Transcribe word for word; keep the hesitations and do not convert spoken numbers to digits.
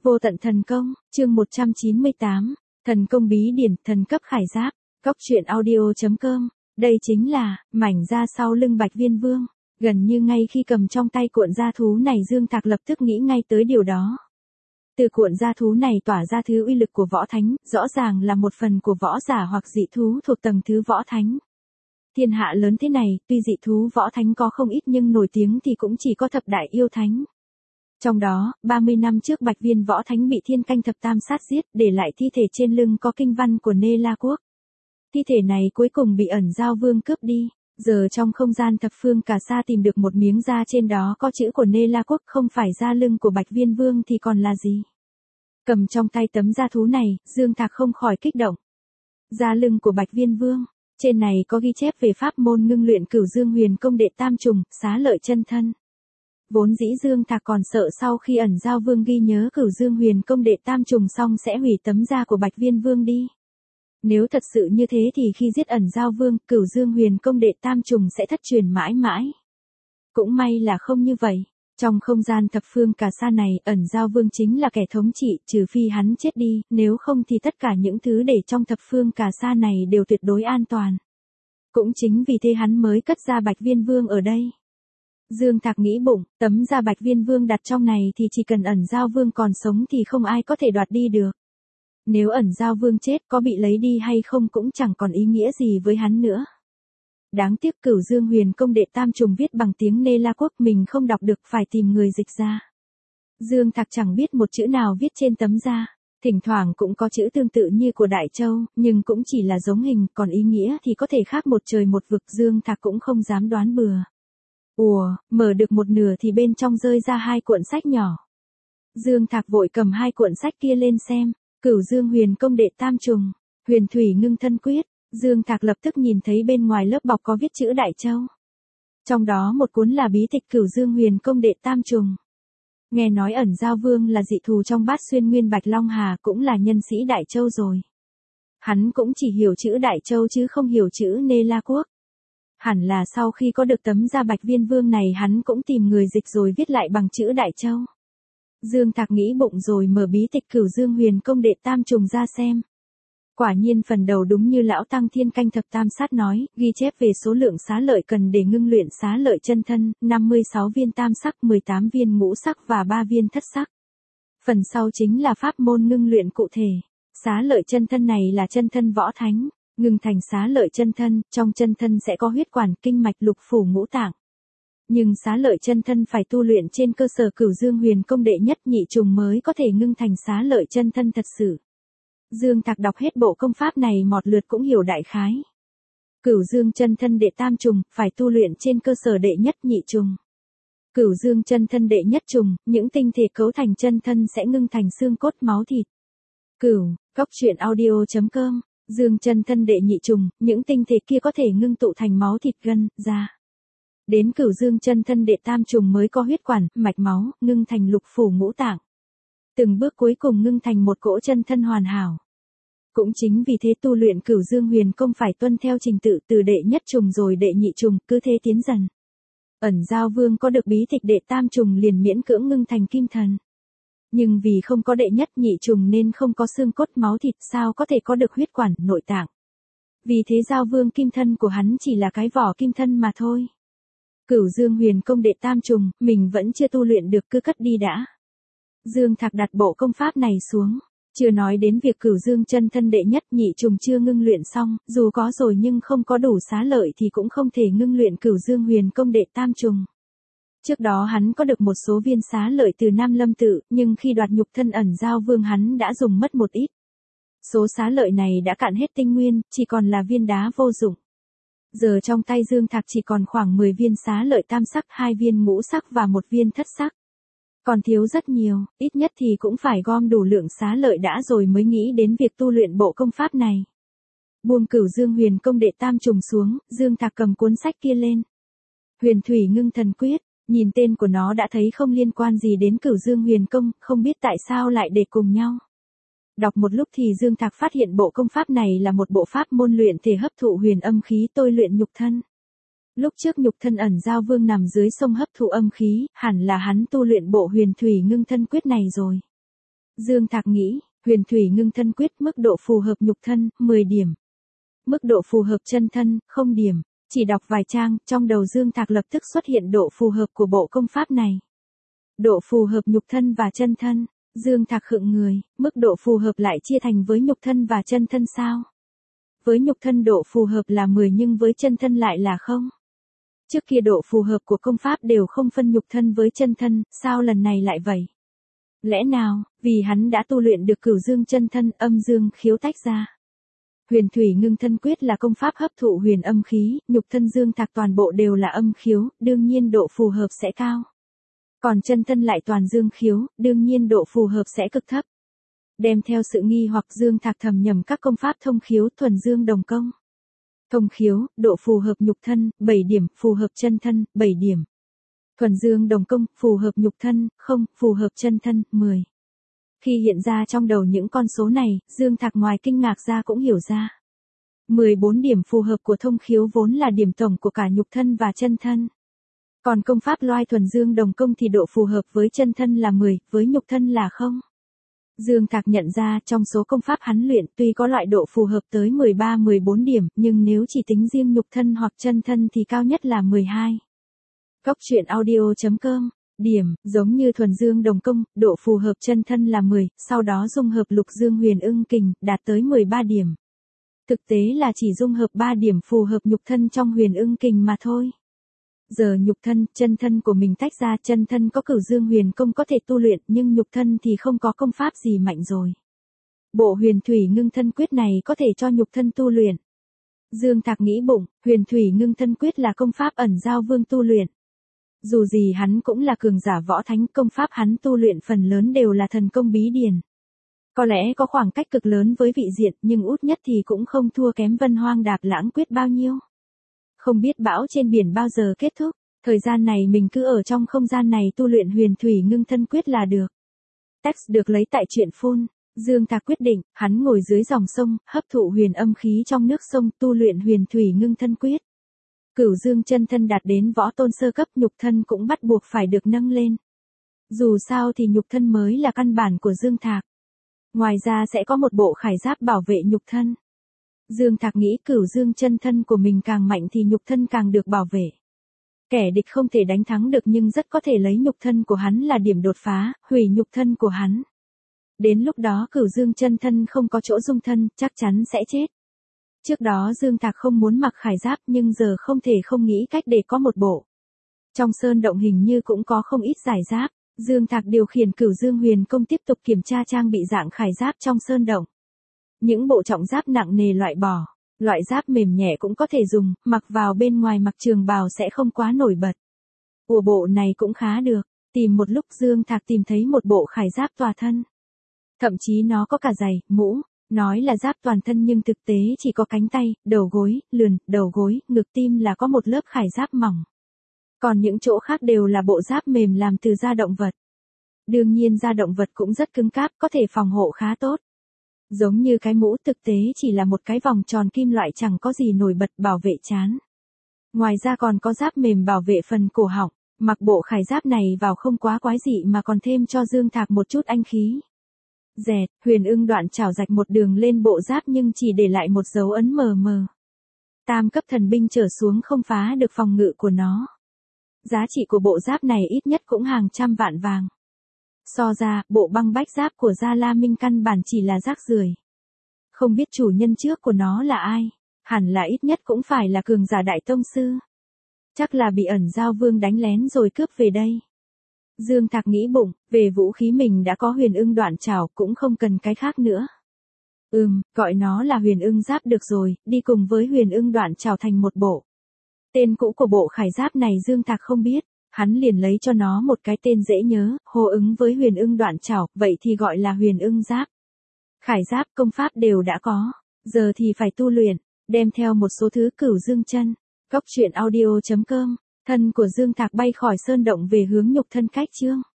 Vô tận thần công, chương một trăm chín mươi tám, thần công bí điển, thần cấp khải giáp, cóc truyện audio.com, đây chính là, mảnh da sau lưng Bạch Viên Vương, gần như ngay khi cầm trong tay cuộn da thú này Dương Thạc lập tức nghĩ ngay tới điều đó. Từ cuộn da thú này tỏa ra thứ uy lực của võ thánh, rõ ràng là một phần của võ giả hoặc dị thú thuộc tầng thứ võ thánh. Thiên hạ lớn thế này, tuy dị thú võ thánh có không ít nhưng nổi tiếng thì cũng chỉ có thập đại yêu thánh. Trong đó, ba mươi năm trước Bạch Viên võ thánh bị Thiên Canh thập tam sát giết, để lại thi thể trên lưng có kinh văn của Nê La Quốc. Thi thể này cuối cùng bị Ẩn Dao Vương cướp đi, giờ trong không gian thập phương cả sa tìm được một miếng da trên đó có chữ của Nê La Quốc, không phải da lưng của Bạch Viên Vương thì còn là gì? Cầm trong tay tấm da thú này, Dương Thạc không khỏi kích động. Da lưng của Bạch Viên Vương, trên này có ghi chép về pháp môn ngưng luyện Cửu Dương Huyền Công đệ tam trùng, xá lợi chân thân. Vốn dĩ Dương Thạc còn sợ sau khi Ẩn Dao Vương ghi nhớ Cửu Dương Huyền Công đệ tam trùng xong sẽ hủy tấm da của Bạch Viên Vương đi. Nếu thật sự như thế thì khi giết Ẩn Dao Vương, Cửu Dương Huyền Công đệ tam trùng sẽ thất truyền mãi mãi. Cũng may là không như vậy. Trong không gian thập phương cả sa này, Ẩn Dao Vương chính là kẻ thống trị, trừ phi hắn chết đi, nếu không thì tất cả những thứ để trong thập phương cả sa này đều tuyệt đối an toàn. Cũng chính vì thế hắn mới cất ra Bạch Viên Vương ở đây. Dương Thạc nghĩ bụng, tấm da Bạch Viên Vương đặt trong này thì chỉ cần Ẩn Dao Vương còn sống thì không ai có thể đoạt đi được. Nếu Ẩn Dao Vương chết có bị lấy đi hay không cũng chẳng còn ý nghĩa gì với hắn nữa. Đáng tiếc Cửu Dương Huyền Công đệ tam trùng viết bằng tiếng Nê La Quốc mình không đọc được, phải tìm người dịch ra. Dương Thạc chẳng biết một chữ nào viết trên tấm da, thỉnh thoảng cũng có chữ tương tự như của Đại Châu, nhưng cũng chỉ là giống hình, còn ý nghĩa thì có thể khác một trời một vực, Dương Thạc cũng không dám đoán bừa. Ùa, mở được một nửa thì bên trong rơi ra hai cuộn sách nhỏ. Dương Thạc vội cầm hai cuộn sách kia lên xem, Cửu Dương Huyền Công đệ tam trùng, Huyền Thủy Ngưng Thân Quyết. Dương Thạc lập tức nhìn thấy bên ngoài lớp bọc có viết chữ Đại Châu. Trong đó một cuốn là bí tịch Cửu Dương Huyền Công đệ tam trùng. Nghe nói Ẩn Dao Vương là dị thù trong Bát Xuyên Nguyên Bạch Long Hà, cũng là nhân sĩ Đại Châu rồi. Hắn cũng chỉ hiểu chữ Đại Châu chứ không hiểu chữ Nê La Quốc. Hẳn là sau khi có được tấm da Bạch Viên Vương này hắn cũng tìm người dịch rồi viết lại bằng chữ Đại Châu. Dương Thạc nghĩ bụng rồi mở bí tịch Cửu Dương Huyền Công đệ tam trùng ra xem. Quả nhiên phần đầu đúng như lão tăng Thiên Canh thập tam sát nói, ghi chép về số lượng xá lợi cần để ngưng luyện xá lợi chân thân, năm mươi sáu viên tam sắc, mười tám viên ngũ sắc và ba viên thất sắc. Phần sau chính là pháp môn ngưng luyện cụ thể. Xá lợi chân thân này là chân thân võ thánh, ngưng thành xá lợi chân thân, trong chân thân sẽ có huyết quản, kinh mạch, lục phủ, ngũ tạng. Nhưng xá lợi chân thân phải tu luyện trên cơ sở Cửu Dương Huyền Công đệ nhất nhị trùng mới có thể ngưng thành xá lợi chân thân thật sự. Dương Thạc đọc hết bộ công pháp này một lượt cũng hiểu đại khái. Cửu Dương chân thân đệ tam trùng, phải tu luyện trên cơ sở đệ nhất nhị trùng. Cửu Dương chân thân đệ nhất trùng, những tinh thể cấu thành chân thân sẽ ngưng thành xương cốt máu thịt. Cửu, cóc truyện audio.com, Dương chân thân đệ nhị trùng, những tinh thể kia có thể ngưng tụ thành máu thịt gân, da. Đến Cửu Dương chân thân đệ tam trùng mới có huyết quản, mạch máu, ngưng thành lục phủ ngũ tạng. Từng bước cuối cùng ngưng thành một cỗ chân thân hoàn hảo. Cũng chính vì thế tu luyện Cửu Dương Huyền Công phải tuân theo trình tự từ đệ nhất trùng rồi đệ nhị trùng, cứ thế tiến dần. Ẩn Dao Vương có được bí tịch đệ tam trùng liền miễn cưỡng ngưng thành kim thần. Nhưng vì không có đệ nhất nhị trùng nên không có xương cốt máu thịt, sao có thể có được huyết quản, nội tạng. Vì thế Dao Vương kim thân của hắn chỉ là cái vỏ kim thân mà thôi. Cửu Dương Huyền Công đệ tam trùng, mình vẫn chưa tu luyện được, cứ cất đi đã. Dương Thạc đặt bộ công pháp này xuống, chưa nói đến việc Cửu Dương chân thân đệ nhất nhị trùng chưa ngưng luyện xong, dù có rồi nhưng không có đủ xá lợi thì cũng không thể ngưng luyện Cửu Dương Huyền Công đệ tam trùng. Trước đó hắn có được một số viên xá lợi từ Nam Lâm Tự, nhưng khi đoạt nhục thân Ẩn Dao Vương hắn đã dùng mất một ít. Số xá lợi này đã cạn hết tinh nguyên, chỉ còn là viên đá vô dụng. Giờ trong tay Dương Thạc chỉ còn khoảng mười viên xá lợi tam sắc, hai viên ngũ sắc và một viên thất sắc. Còn thiếu rất nhiều, ít nhất thì cũng phải gom đủ lượng xá lợi đã rồi mới nghĩ đến việc tu luyện bộ công pháp này. Buông Cửu Dương Huyền Công đệ tam trùng xuống, Dương Thạc cầm cuốn sách kia lên. Huyền Thủy Ngưng Thần Quyết, nhìn tên của nó đã thấy không liên quan gì đến Cửu Dương Huyền Công, không biết tại sao lại để cùng nhau. Đọc một lúc thì Dương Thạc phát hiện bộ công pháp này là một bộ pháp môn luyện thể hấp thụ huyền âm khí tôi luyện nhục thân. Lúc trước nhục thân Ẩn Dao Vương nằm dưới sông hấp thụ âm khí, hẳn là hắn tu luyện bộ Huyền Thủy Ngưng Thân Quyết này rồi. Dương Thạc nghĩ, huyền thủy ngưng thân quyết mức độ phù hợp nhục thân, mười điểm. Mức độ phù hợp chân thân, không điểm. Chỉ đọc vài trang, trong đầu Dương Thạc lập tức xuất hiện độ phù hợp của bộ công pháp này. Độ phù hợp nhục thân và chân thân. Dương Thạc khựng người, mức độ phù hợp lại chia thành với nhục thân và chân thân sao? Với nhục thân độ phù hợp là mười nhưng với chân thân lại là không. Trước kia độ phù hợp của công pháp đều không phân nhục thân với chân thân, sao lần này lại vậy? Lẽ nào, vì hắn đã tu luyện được cửu dương chân thân, âm dương khiếu tách ra. Huyền thủy ngưng thân quyết là công pháp hấp thụ huyền âm khí, nhục thân Dương Thạc toàn bộ đều là âm khiếu, đương nhiên độ phù hợp sẽ cao. Còn chân thân lại toàn dương khiếu, đương nhiên độ phù hợp sẽ cực thấp. Đem theo sự nghi hoặc Dương Thạc thầm nhầm các công pháp thông khiếu thuần dương đồng công. Thông khiếu, độ phù hợp nhục thân, bảy điểm, phù hợp chân thân, bảy điểm. Thuần dương đồng công, phù hợp nhục thân, không, phù hợp chân thân, mười. Khi hiện ra trong đầu những con số này, Dương Thạc ngoài kinh ngạc ra cũng hiểu ra. mười bốn điểm phù hợp của thông khiếu vốn là điểm tổng của cả nhục thân và chân thân. Còn công pháp loai thuần dương đồng công thì độ phù hợp với chân thân là mười, với nhục thân là không. Dương Thạc nhận ra trong số công pháp hắn luyện tuy có loại độ phù hợp tới mười ba mười bốn điểm, nhưng nếu chỉ tính riêng nhục thân hoặc chân thân thì cao nhất là mười hai. Góc truyện audio chấm com. Điểm, giống như thuần dương đồng công, độ phù hợp chân thân là mười, sau đó dung hợp lục dương huyền ưng kình, đạt tới mười ba điểm. Thực tế là chỉ dung hợp ba điểm phù hợp nhục thân trong huyền ưng kình mà thôi. Giờ nhục thân, chân thân của mình tách ra, chân thân có cửu dương huyền công có thể tu luyện, nhưng nhục thân thì không có công pháp gì mạnh rồi. Bộ huyền thủy ngưng thân quyết này có thể cho nhục thân tu luyện. Dương Thạc nghĩ bụng, huyền thủy ngưng thân quyết là công pháp ẩn giao vương tu luyện. Dù gì hắn cũng là cường giả võ thánh, công pháp hắn tu luyện phần lớn đều là thần công bí điển. Có lẽ có khoảng cách cực lớn với vị diện, nhưng út nhất thì cũng không thua kém Vân Hoang Đạp Lãng quyết bao nhiêu. Không biết bão trên biển bao giờ kết thúc, thời gian này mình cứ ở trong không gian này tu luyện huyền thủy ngưng thân quyết là được. Text được lấy tại truyện phun. Dương Thạc quyết định, hắn ngồi dưới dòng sông, hấp thụ huyền âm khí trong nước sông, tu luyện huyền thủy ngưng thân quyết. Cửu dương chân thân đạt đến võ tôn sơ cấp, nhục thân cũng bắt buộc phải được nâng lên. Dù sao thì nhục thân mới là căn bản của Dương Thạc. Ngoài ra sẽ có một bộ khải giáp bảo vệ nhục thân. Dương Thạc nghĩ cửu dương chân thân của mình càng mạnh thì nhục thân càng được bảo vệ. Kẻ địch không thể đánh thắng được nhưng rất có thể lấy nhục thân của hắn là điểm đột phá, hủy nhục thân của hắn. Đến lúc đó cửu dương chân thân không có chỗ dung thân, chắc chắn sẽ chết. Trước đó Dương Thạc không muốn mặc khải giáp nhưng giờ không thể không nghĩ cách để có một bộ. Trong sơn động hình như cũng có không ít giải giáp. Dương Thạc điều khiển cửu dương huyền công tiếp tục kiểm tra trang bị dạng khải giáp trong sơn động. Những bộ trọng giáp nặng nề loại bỏ, loại giáp mềm nhẹ cũng có thể dùng, mặc vào bên ngoài mặc trường bào sẽ không quá nổi bật. Ủa bộ này cũng khá được, tìm một lúc Dương Thạc tìm thấy một bộ khải giáp tòa thân. Thậm chí nó có cả giày, mũ, nói là giáp toàn thân nhưng thực tế chỉ có cánh tay, đầu gối, lườn, đầu gối, ngực tim là có một lớp khải giáp mỏng. Còn những chỗ khác đều là bộ giáp mềm làm từ da động vật. Đương nhiên da động vật cũng rất cứng cáp, có thể phòng hộ khá tốt. Giống như cái mũ thực tế chỉ là một cái vòng tròn kim loại chẳng có gì nổi bật bảo vệ trán. Ngoài ra còn có giáp mềm bảo vệ phần cổ họng, mặc bộ khải giáp này vào không quá quái dị mà còn thêm cho Dương Thạc một chút anh khí. Dẹt, huyền ưng đoạn chảo rạch một đường lên bộ giáp nhưng chỉ để lại một dấu ấn mờ mờ. Tam cấp thần binh trở xuống không phá được phòng ngự của nó. Giá trị của bộ giáp này ít nhất cũng hàng trăm vạn vàng. So ra, bộ băng bách giáp của Gia La Minh căn bản chỉ là rác rưởi. Không biết chủ nhân trước của nó là ai, hẳn là ít nhất cũng phải là cường giả đại tông sư. Chắc là bị ẩn giao vương đánh lén rồi cướp về đây. Dương Thạc nghĩ bụng, về vũ khí mình đã có huyền ưng đoạn chảo cũng không cần cái khác nữa. Ừm, gọi nó là huyền ưng giáp được rồi, đi cùng với huyền ưng đoạn chảo thành một bộ. Tên cũ của bộ khải giáp này Dương Thạc không biết, hắn liền lấy cho nó một cái tên dễ nhớ, hô ứng với huyền ưng đoạn chảo, vậy thì gọi là huyền ưng giáp. Khải giáp công pháp đều đã có, giờ thì phải tu luyện, đem theo một số thứ cửu dương chân. Góc truyện audio chấm com, thân của Dương Thạc bay khỏi sơn động về hướng nhục thân cách chương.